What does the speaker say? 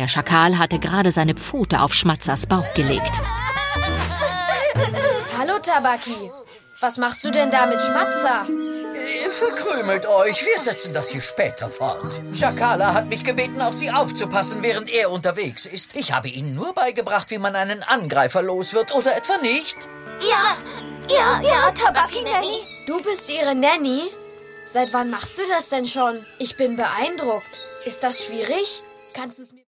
Der Schakal hatte gerade seine Pfote auf Schmatzers Bauch gelegt. Hallo, Tabaki. Was machst du denn da mit Schmatzer? Verkrümelt euch, wir setzen das hier später fort. Schakala hat mich gebeten, auf sie aufzupassen, während er unterwegs ist. Ich habe ihnen nur beigebracht, wie man einen Angreifer los wird, oder etwa nicht? Ja, Tabaki Nanny. Du bist ihre Nanny? Seit wann machst du das denn schon? Ich bin beeindruckt. Ist das schwierig? Kannst du es mir